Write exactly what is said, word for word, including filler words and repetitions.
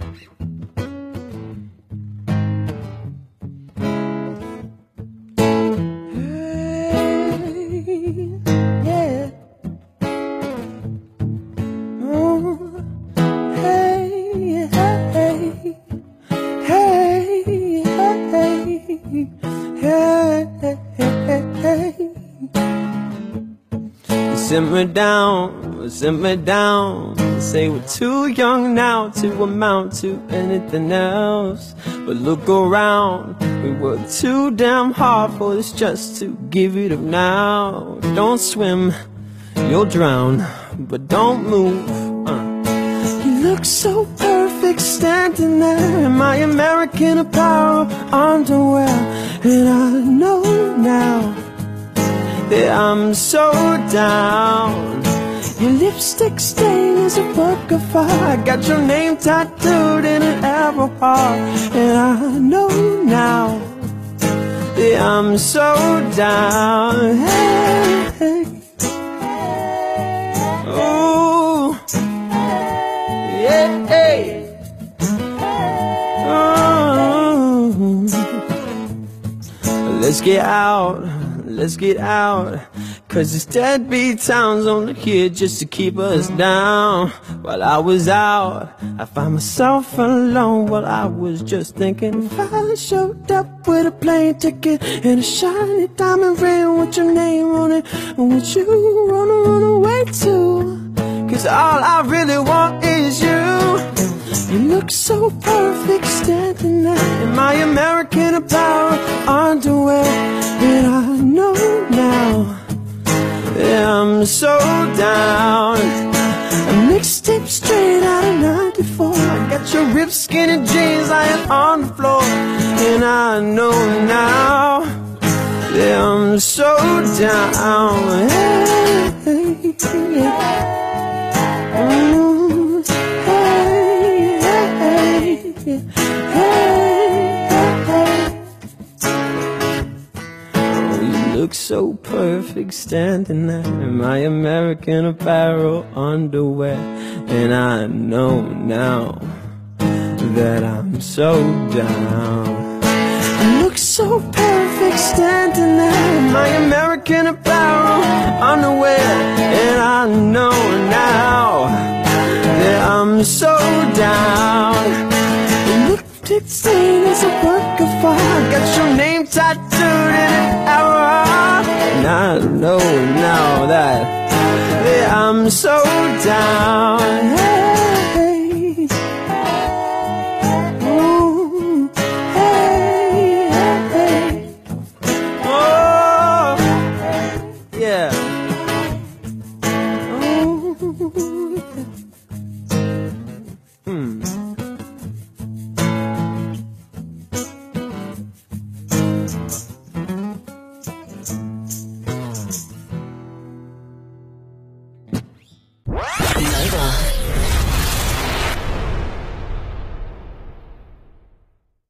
Simmer down, simmer down. Say we're too young now to amount to anything else. But look around, we work too damn hard for this just to give it up now. Don't swim, you'll drown, but don't move. uh. You look so perfect standing there in my American Apparel underwear. And I know now that I'm so down. Your lipstick stain is a work of art. I got your name tattooed in an arrow heart. And I know now that I'm so down. Hey, hey. Oh, yeah, hey. Oh. Let's get out, let's get out, 'cause this deadbeat town's only here just to keep us down. While I was out, I found myself alone. While I was just thinking, if I showed up with a plane ticket and a shiny diamond ring with your name on it, would you wanna run away too? 'Cause all I really want is you. You look so perfect standing there in my American Apparel underwear. And I know now that I'm so down. A mixtape straight out of ninety-four. I got your ripped skinny jeans lying on the floor. And I know now that I'm so down. Hey, hey, hey. Mm, hey, hey, hey, hey, hey. Oh, you look so perfect standing there in my American Apparel underwear. And I know now that I'm so down. You look so perfect standing there in my American Apparel underwear. And I know now that I'm so down. The lipstick stain is a work of art. Got your name tattooed in an arrow. And I know now that, that I'm so down. Hey, ooh, hey, hey. Oh, yeah. Hmm. Nova.